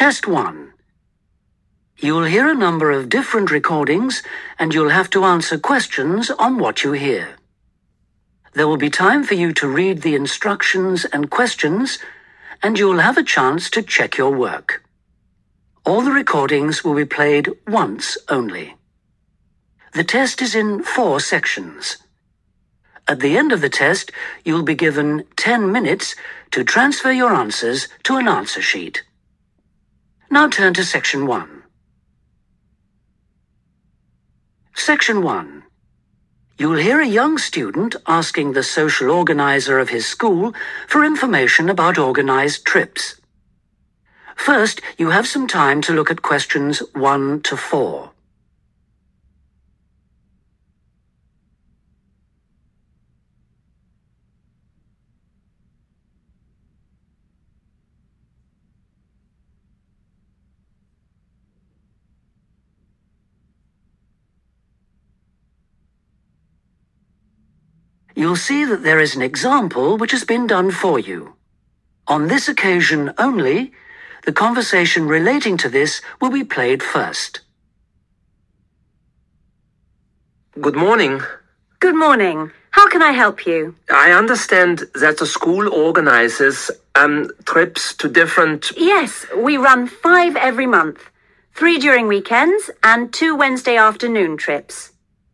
Test 1. You'll hear a number of different recordings and you'll have to answer questions on what you hear. There will be time for you to read the instructions and questions, and you'll have a chance to check your work. All the recordings will be played once only. The test is in 4 sections. At the end of the test, you'll be given 10 minutes to transfer your answers to an answer sheet. Now turn to Section 1. Section 1. You'll hear a young student asking the social organizer of his school for information about organized trips. First, you have some time to look at questions 1 to 4. You'll see that there is an example which has been done for you. On this occasion only, the conversation relating to this will be played first. Good morning. Good morning. How can I help you? I understand that the school organizes trips to different... Yes, we run 5 every month. 3 during weekends and 2 Wednesday afternoon trips.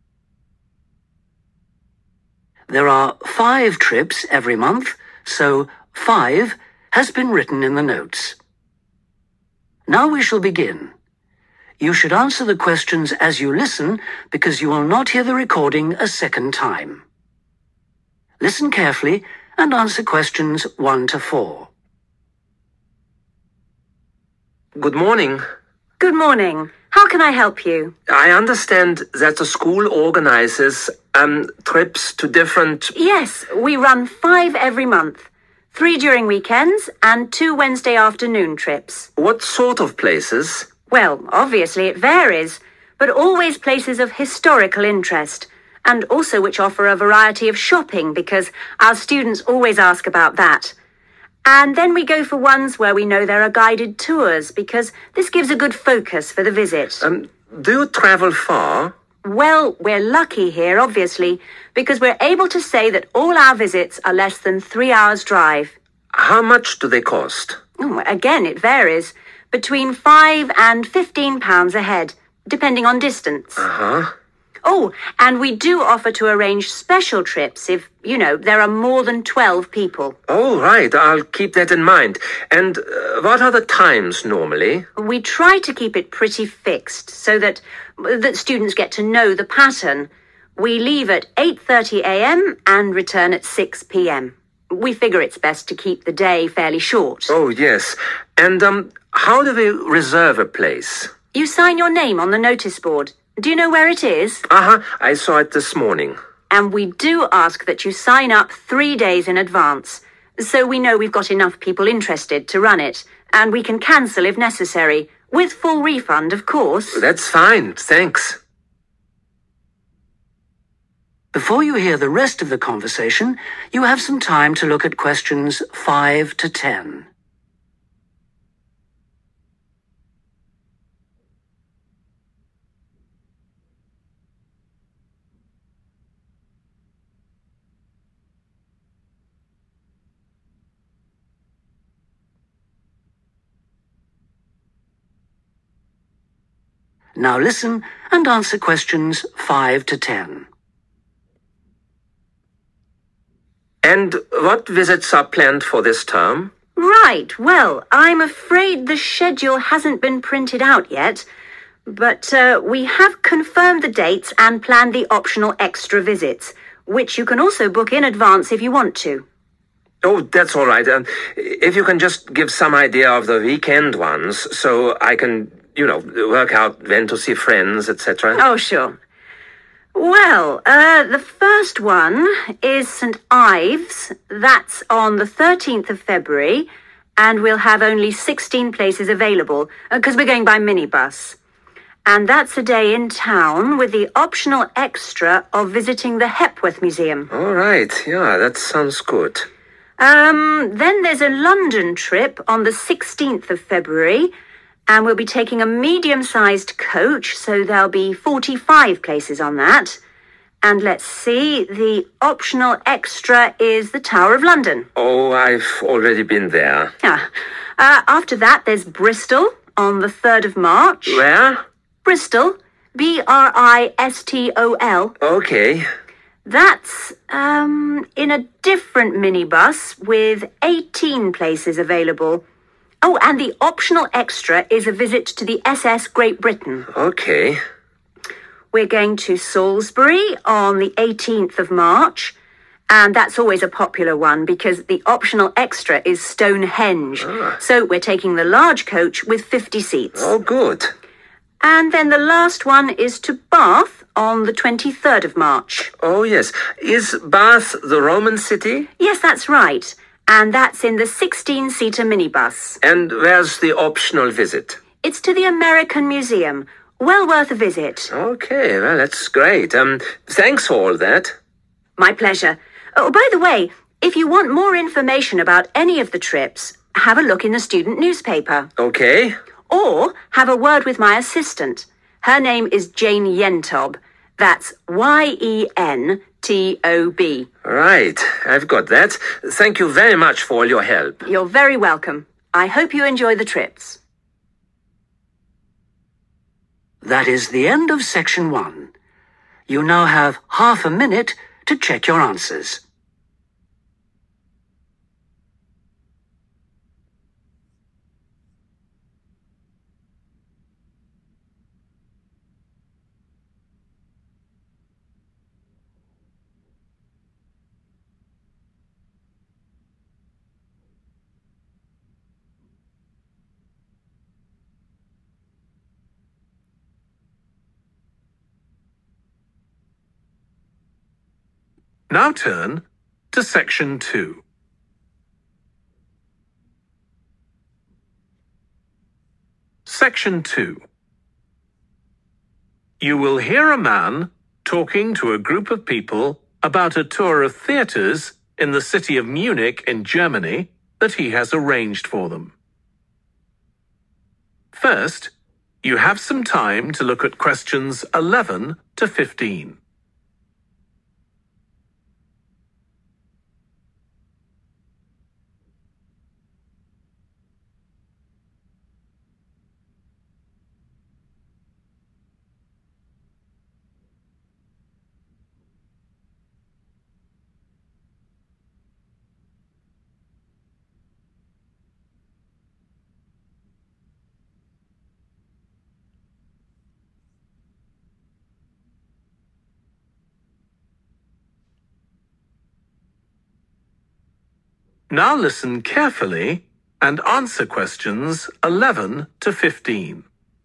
There are 5 trips every month, so 5 has been written in the notes. Now we shall begin. You should answer the questions as you listen because you will not hear the recording a second time. Listen carefully and answer questions 1 to 4. Good morning. Good morning. How can I help you? I understand that the school organizes trips to different... Yes, we run 5 every month. 3 during weekends and 2 Wednesday afternoon trips. What sort of places? Well, obviously it varies, but always places of historical interest, and also which offer a variety of shopping because our students always ask about that. And then we go for ones where we know there are guided tours because this gives a good focus for the visit. Do you travel far? Well, we're lucky here, obviously, because we're able to say that all our visits are less than 3 hours' drive. How much do they cost? Again, it varies. Between £5 and £15 a head, depending on distance. Uh-huh. Oh, and we do offer to arrange special trips if, there are more than 12 people. Oh, right. I'll keep that in mind. And what are the times normally? We try to keep it pretty fixed so that students get to know the pattern. We leave at 8:30 a.m. and return at 6 p.m. We figure it's best to keep the day fairly short. Oh, yes. And how do we reserve a place? You sign your name on the notice board. Do you know where it is? Uh-huh. I saw it this morning. And we do ask that you sign up 3 days in advance, so we know we've got enough people interested to run it, and we can cancel if necessary, with full refund, of course. That's fine. Thanks. Before you hear the rest of the conversation, you have some time to look at questions 5 to 10. Now listen and answer questions 5 to 10. And what visits are planned for this term? Right, well, I'm afraid the schedule hasn't been printed out yet, but we have confirmed the dates and planned the optional extra visits, which you can also book in advance if you want to. Oh, that's all right. If you can just give some idea of the weekend ones so I can, work out when to see friends, etc. Oh, sure. Well, the first one is St. Ives. That's on the 13th of February, and we'll have only 16 places available, because we're going by minibus. And that's a day in town with the optional extra of visiting the Hepworth Museum. All right, yeah, that sounds good. Then there's a London trip on the 16th of February, And we'll be taking a medium-sized coach, so there'll be 45 places on that. And let's see, the optional extra is the Tower of London. Oh, I've already been there. Yeah. After that, there's Bristol on the 3rd of March. Where? Bristol. Bristol. Okay. That's, in a different minibus with 18 places available. Oh, and the optional extra is a visit to the SS Great Britain. Okay. We're going to Salisbury on the 18th of March, and that's always a popular one because the optional extra is Stonehenge. So we're taking the large coach with 50 seats. Oh, good. And then the last one is to Bath on the 23rd of March. Oh, yes. Is Bath the Roman city? Yes, that's right. And that's in the 16-seater minibus. And where's the optional visit? It's to the American Museum. Well worth a visit. Okay, well, that's great. Thanks for all that. My pleasure. Oh, by the way, if you want more information about any of the trips, have a look in the student newspaper. Okay. Or have a word with my assistant. Her name is Jane Yentob. That's Yentob. Right, I've got that. Thank you very much for all your help. You're very welcome. I hope you enjoy the trips. That is the end of section 1. You now have half a minute to check your answers. Now turn to section 2. Section 2. You will hear a man talking to a group of people about a tour of theatres in the city of Munich in Germany that he has arranged for them. First, you have some time to look at questions 11 to 15. Now listen carefully and answer questions 11 to 15.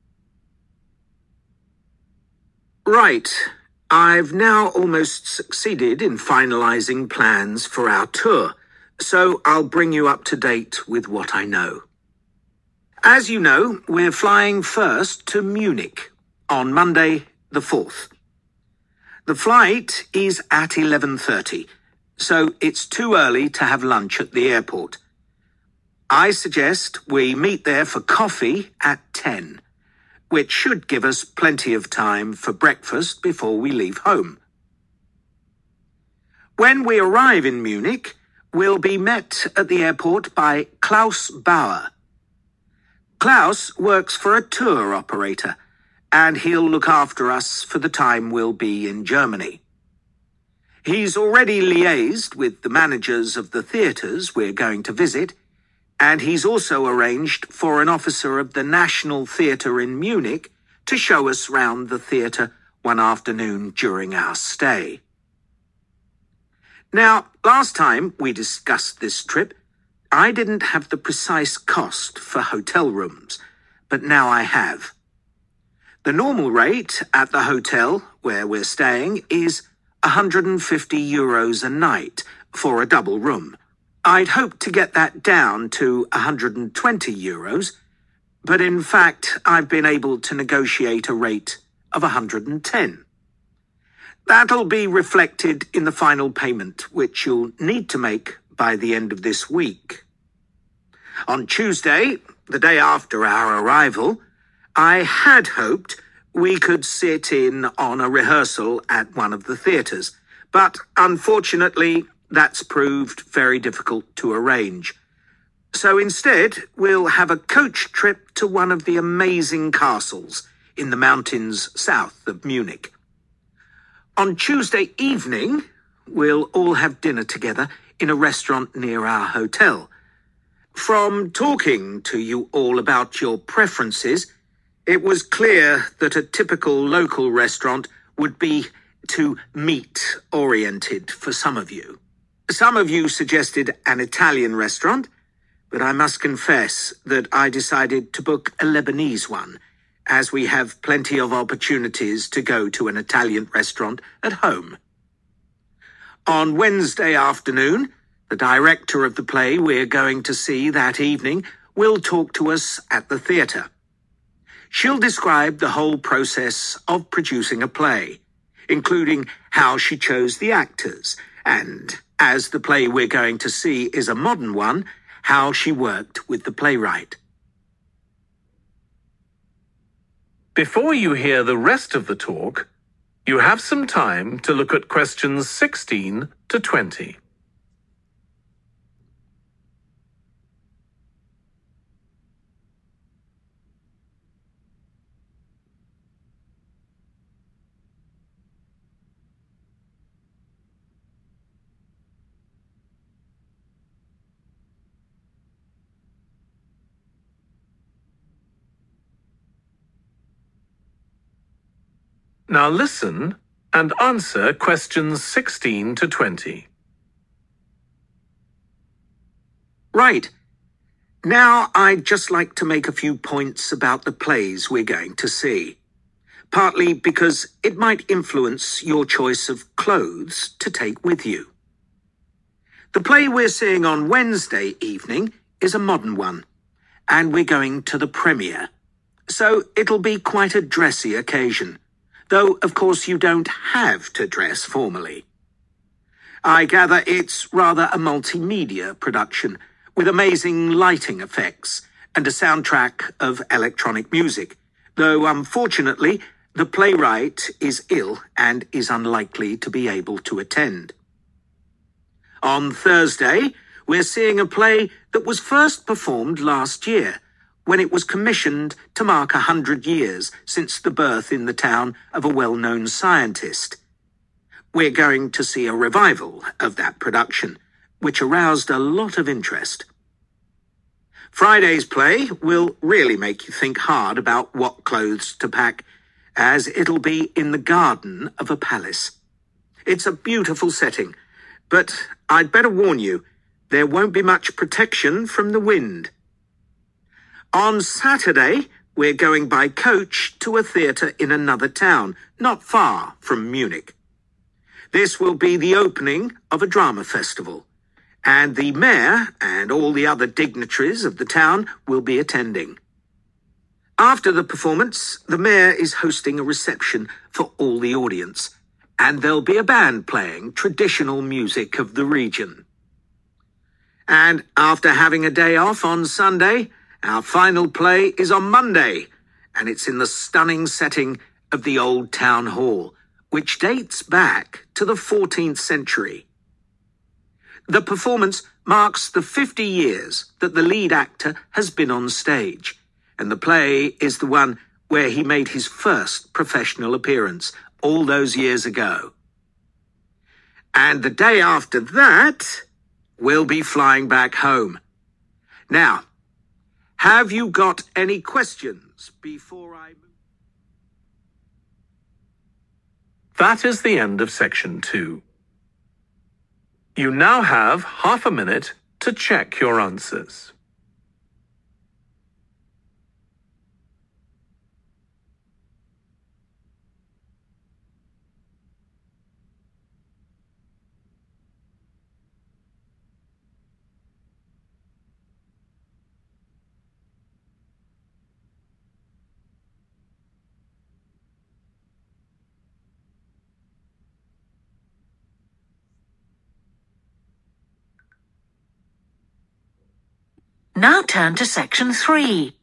Right. I've now almost succeeded in finalising plans for our tour, so I'll bring you up to date with what I know. As you know, we're flying first to Munich on Monday the 4th. The flight is at 11:30. So it's too early to have lunch at the airport. I suggest we meet there for coffee at 10, which should give us plenty of time for breakfast before we leave home. When we arrive in Munich, we'll be met at the airport by Klaus Bauer. Klaus works for a tour operator, and he'll look after us for the time we'll be in Germany. He's already liaised with the managers of the theatres we're going to visit, and he's also arranged for an officer of the National Theatre in Munich to show us round the theatre one afternoon during our stay. Now, last time we discussed this trip, I didn't have the precise cost for hotel rooms, but now I have. The normal rate at the hotel where we're staying is €150 a night for a double room. I'd hoped to get that down to €120, but in fact, I've been able to negotiate a rate of €110. That'll be reflected in the final payment, which you'll need to make by the end of this week. On Tuesday, the day after our arrival, I had hoped we could sit in on a rehearsal at one of the theatres, but unfortunately, that's proved very difficult to arrange. So instead, we'll have a coach trip to one of the amazing castles in the mountains south of Munich. On Tuesday evening, we'll all have dinner together in a restaurant near our hotel. From talking to you all about your preferences, it was clear that a typical local restaurant would be too meat-oriented for some of you. Some of you suggested an Italian restaurant, but I must confess that I decided to book a Lebanese one, as we have plenty of opportunities to go to an Italian restaurant at home. On Wednesday afternoon, the director of the play we're going to see that evening will talk to us at the theatre. She'll describe the whole process of producing a play, including how she chose the actors, and, as the play we're going to see is a modern one, how she worked with the playwright. Before you hear the rest of the talk, you have some time to look at questions 16 to 20. Now listen and answer questions 16 to 20. Right. Now I'd just like to make a few points about the plays we're going to see. Partly because it might influence your choice of clothes to take with you. The play we're seeing on Wednesday evening is a modern one, and we're going to the premiere. So it'll be quite a dressy occasion, though of course you don't have to dress formally. I gather it's rather a multimedia production, with amazing lighting effects and a soundtrack of electronic music, though unfortunately the playwright is ill and is unlikely to be able to attend. On Thursday, we're seeing a play that was first performed last year, when it was commissioned to mark 100 years since the birth in the town of a well-known scientist. We're going to see a revival of that production, which aroused a lot of interest. Friday's play will really make you think hard about what clothes to pack, as it'll be in the garden of a palace. It's a beautiful setting, but I'd better warn you, there won't be much protection from the wind. On Saturday, we're going by coach to a theatre in another town, not far from Munich. This will be the opening of a drama festival, and the mayor and all the other dignitaries of the town will be attending. After the performance, the mayor is hosting a reception for all the audience, and there'll be a band playing traditional music of the region. And after having a day off on Sunday, our final play is on Monday, and it's in the stunning setting of the Old Town Hall, which dates back to the 14th century. The performance marks the 50 years that the lead actor has been on stage, and the play is the one where he made his first professional appearance all those years ago. And the day after that, we'll be flying back home. Now, have you got any questions before I move? That is the end of section 2. You now have half a minute to check your answers. Now turn to section 3.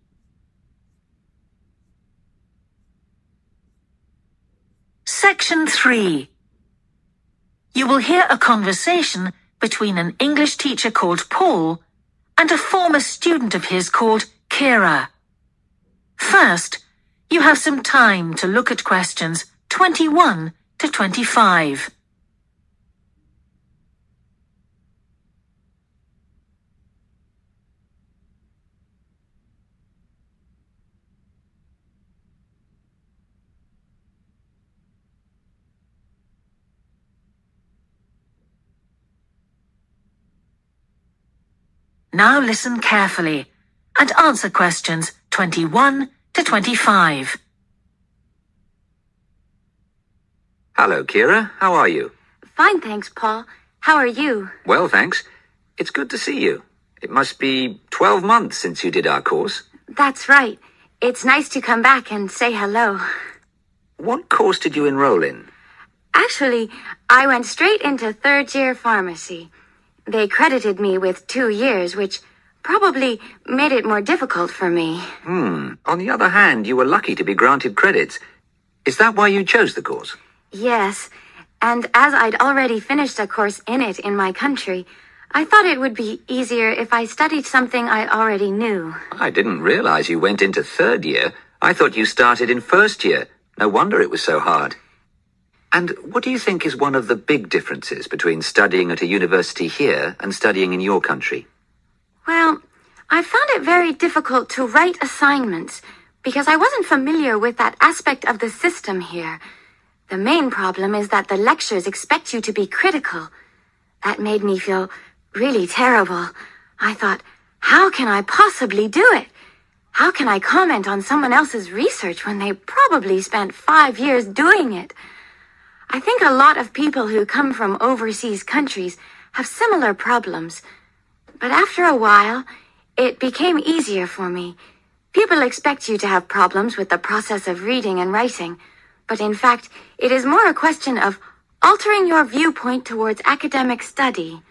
Section 3. You will hear a conversation between an English teacher called Paul and a former student of his called Kira. First, you have some time to look at questions 21 to 25. Now listen carefully and answer questions 21 to 25. Hello, Kira. How are you? Fine, thanks, Paul. How are you? Well, thanks. It's good to see you. It must be 12 months since you did our course. That's right. It's nice to come back and say hello. What course did you enroll in? Actually, I went straight into third-year pharmacy. They credited me with 2 years, which probably made it more difficult for me. On the other hand, you were lucky to be granted credits. Is that why you chose the course? Yes, and as I'd already finished a course in it in my country, I thought it would be easier if I studied something I already knew. I didn't realize you went into third year. I thought you started in first year. No wonder it was so hard. And what do you think is one of the big differences between studying at a university here and studying in your country? Well, I found it very difficult to write assignments because I wasn't familiar with that aspect of the system here. The main problem is that the lectures expect you to be critical. That made me feel really terrible. I thought, how can I possibly do it? How can I comment on someone else's research when they probably spent 5 years doing it? I think a lot of people who come from overseas countries have similar problems. But after a while, it became easier for me. People expect you to have problems with the process of reading and writing, but in fact, it is more a question of altering your viewpoint towards academic study.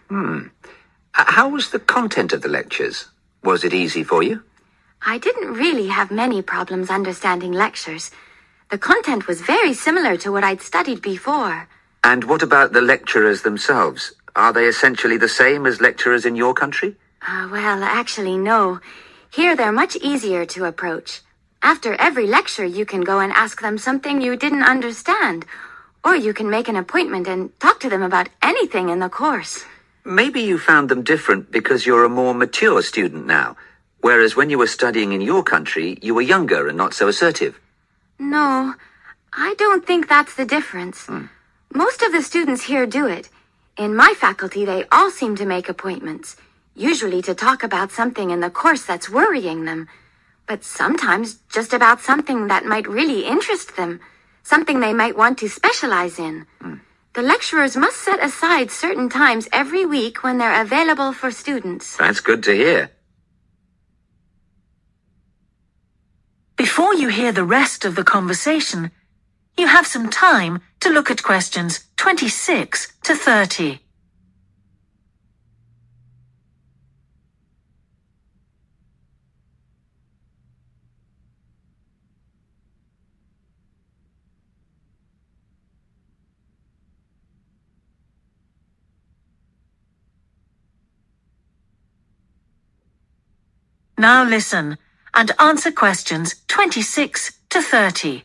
How was the content of the lectures? Was it easy for you? I didn't really have many problems understanding lectures. The content was very similar to what I'd studied before. And what about the lecturers themselves? Are they essentially the same as lecturers in your country? Well, actually, no. Here they're much easier to approach. After every lecture, you can go and ask them something you didn't understand. Or you can make an appointment and talk to them about anything in the course. Maybe you found them different because you're a more mature student now, whereas when you were studying in your country, you were younger and not so assertive. No, I don't think that's the difference. Most of the students here do it. In my faculty, they all seem to make appointments, usually to talk about something in the course that's worrying them, but sometimes just about something that might really interest them, something they might want to specialize in. The lecturers must set aside certain times every week when they're available for students. That's good to hear. Before you hear the rest of the conversation, you have some time to look at questions 26 to 30. Now listen and answer questions 26 to 30.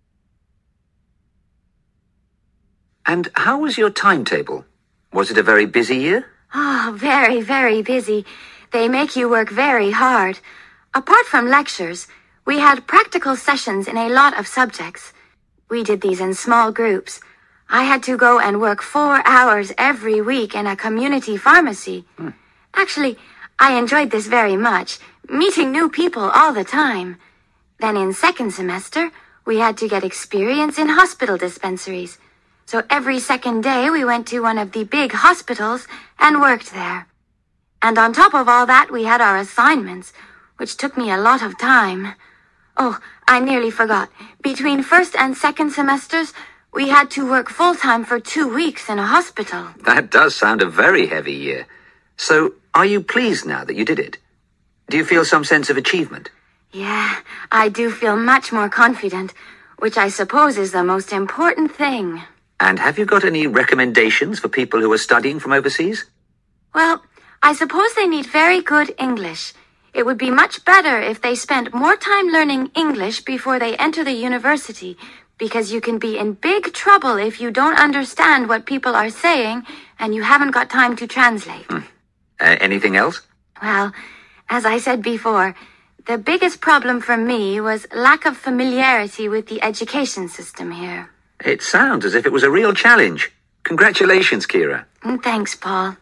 And how was your timetable? Was it a very busy year? Oh, very, very busy. They make you work very hard. Apart from lectures, we had practical sessions in a lot of subjects. We did these in small groups. I had to go and work 4 hours every week in a community pharmacy. Actually, I enjoyed this very much, meeting new people all the time. Then in second semester, we had to get experience in hospital dispensaries. So every second day we went to one of the big hospitals and worked there. And on top of all that, we had our assignments, which took me a lot of time. Oh, I nearly forgot. Between first and second semesters, we had to work full-time for 2 weeks in a hospital. That does sound a very heavy year. So, are you pleased now that you did it? Do you feel some sense of achievement? Yeah, I do feel much more confident, which I suppose is the most important thing. And have you got any recommendations for people who are studying from overseas? Well, I suppose they need very good English. It would be much better if they spent more time learning English before they enter the university, because you can be in big trouble if you don't understand what people are saying and you haven't got time to translate. Anything else? Well, as I said before, the biggest problem for me was lack of familiarity with the education system here. It sounds as if it was a real challenge. Congratulations, Kira. Thanks, Paul.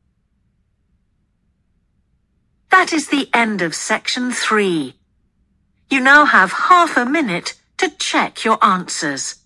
That is the end of section 3. You now have half a minute to check your answers.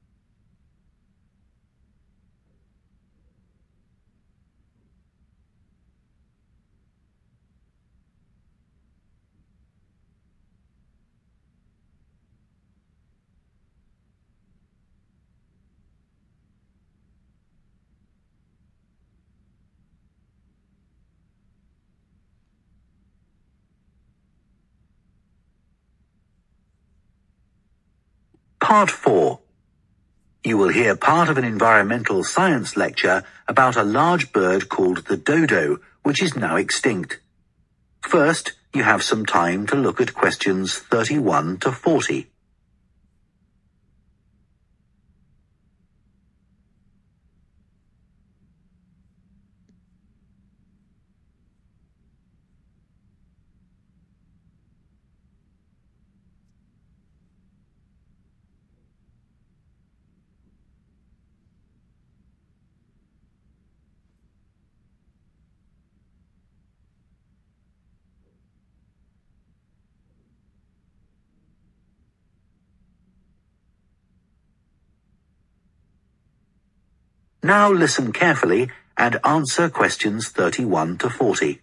Part 4. You will hear part of an environmental science lecture about a large bird called the dodo, which is now extinct. First, you have some time to look at questions 31 to 40. Now listen carefully and answer questions 31 to 40.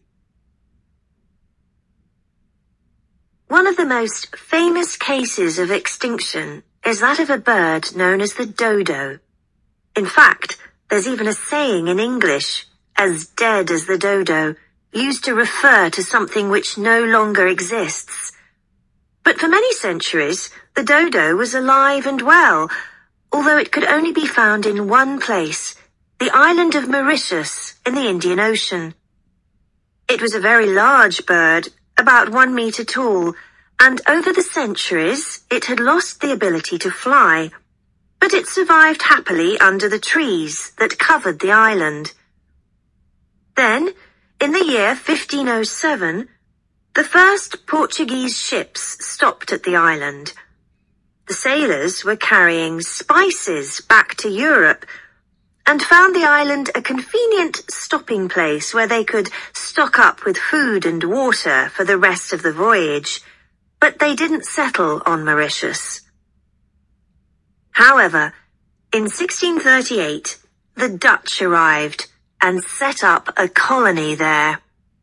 One of the most famous cases of extinction is that of a bird known as the dodo. In fact, there's even a saying in English, as dead as the dodo, used to refer to something which no longer exists. But for many centuries, the dodo was alive and well, although it could only be found in one place, the island of Mauritius in the Indian Ocean. It was a very large bird, about 1 meter tall, and over the centuries it had lost the ability to fly, but it survived happily under the trees that covered the island. Then, in the year 1507, the first Portuguese ships stopped at the island. The sailors were carrying spices back to Europe and found the island a convenient stopping place where they could stock up with food and water for the rest of the voyage, but they didn't settle on Mauritius. However, in 1638, the Dutch arrived and set up a colony there.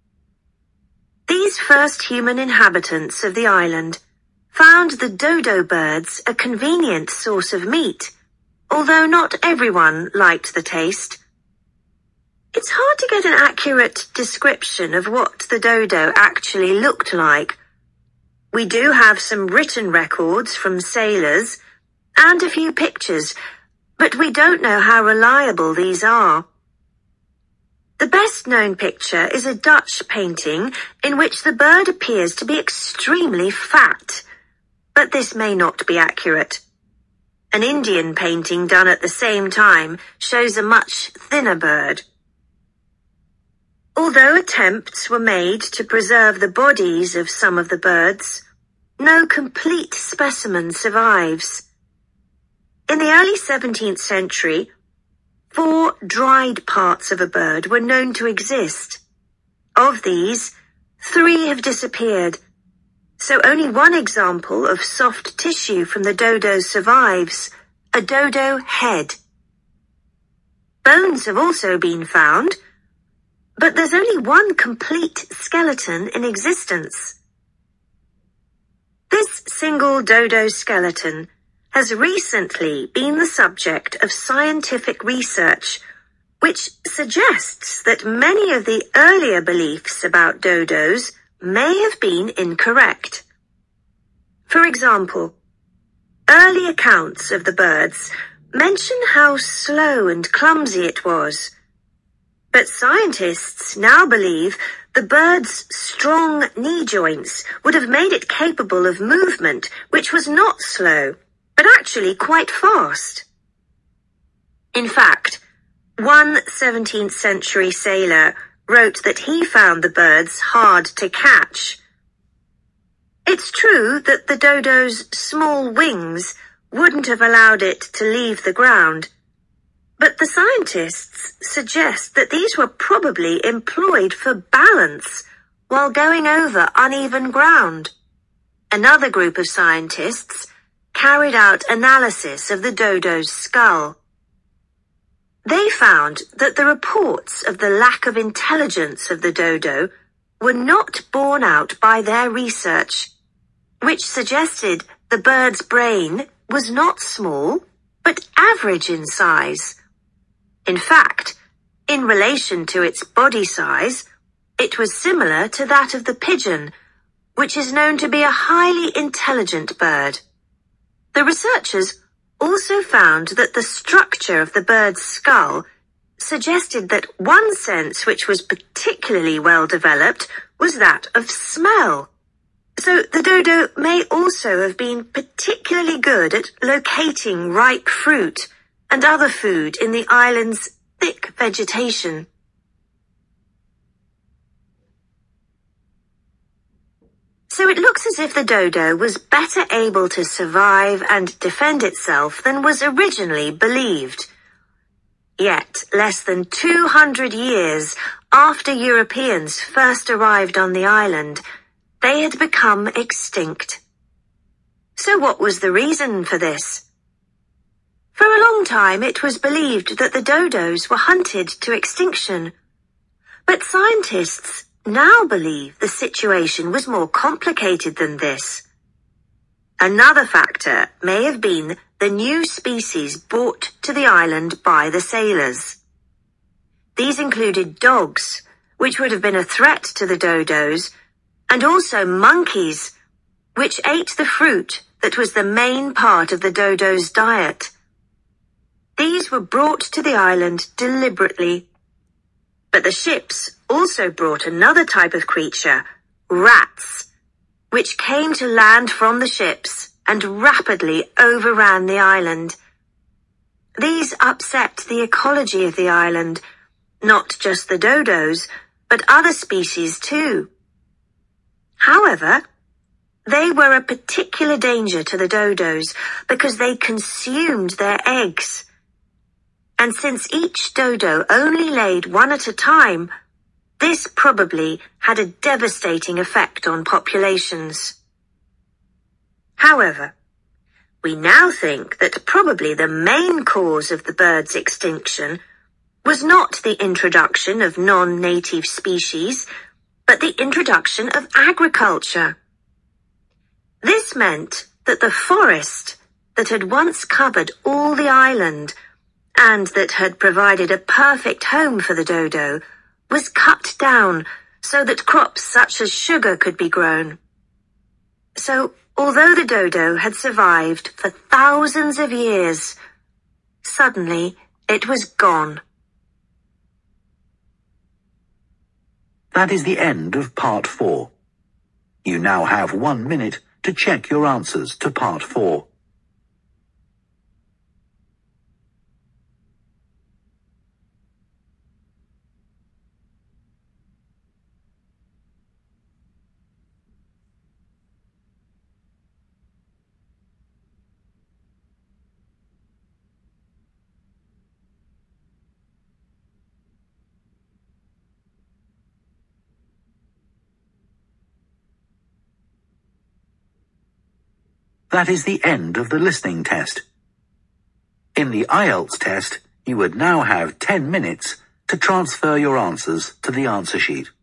These first human inhabitants of the island found the dodo birds a convenient source of meat, although not everyone liked the taste. It's hard to get an accurate description of what the dodo actually looked like. We do have some written records from sailors and a few pictures, but we don't know how reliable these are. The best known picture is a Dutch painting in which the bird appears to be extremely fat, but this may not be accurate. An Indian painting done at the same time shows a much thinner bird. Although attempts were made to preserve the bodies of some of the birds, no complete specimen survives. In the early 17th century, 4 dried parts of a bird were known to exist. Of these, 3 have disappeared, so only one example of soft tissue from the dodo survives, a dodo head. Bones have also been found, but there's only one complete skeleton in existence. This single dodo skeleton has recently been the subject of scientific research, which suggests that many of the earlier beliefs about dodos may have been incorrect. For example, early accounts of the birds mention how slow and clumsy it was. But scientists now believe the bird's strong knee joints would have made it capable of movement which was not slow, but actually quite fast. In fact, one 17th century sailor wrote that he found the birds hard to catch. It's true that the dodo's small wings wouldn't have allowed it to leave the ground, but the scientists suggest that these were probably employed for balance while going over uneven ground. Another group of scientists carried out analysis of the dodo's skull. They found that the reports of the lack of intelligence of the dodo were not borne out by their research, which suggested the bird's brain was not small, but average in size. In fact, in relation to its body size, it was similar to that of the pigeon, which is known to be a highly intelligent bird. The researchers also found that the structure of the bird's skull suggested that one sense which was particularly well developed was that of smell. So the dodo may also have been particularly good at locating ripe fruit and other food in the island's thick vegetation. So it looks as if the dodo was better able to survive and defend itself than was originally believed. Yet, less than 200 years after Europeans first arrived on the island, they had become extinct. So what was the reason for this? For a long time it was believed that the dodos were hunted to extinction, but scientists now believe the situation was more complicated than this. Another factor may have been the new species brought to the island by the sailors. These included dogs, which would have been a threat to the dodos, and also monkeys, which ate the fruit that was the main part of the dodo's diet. These were brought to the island deliberately. But the ships also brought another type of creature, rats, which came to land from the ships and rapidly overran the island. These upset the ecology of the island, not just the dodos, but other species too. However, they were a particular danger to the dodos because they consumed their eggs. And since each dodo only laid one at a time, this probably had a devastating effect on populations. However, we now think that probably the main cause of the bird's extinction was not the introduction of non-native species, but the introduction of agriculture. This meant that the forest that had once covered all the island and that had provided a perfect home for the dodo was cut down so that crops such as sugar could be grown. So, although the dodo had survived for thousands of years, suddenly it was gone. That is the end of Part 4. You now have 1 minute to check your answers to Part 4. That is the end of the listening test. In the IELTS test, you would now have 10 minutes to transfer your answers to the answer sheet.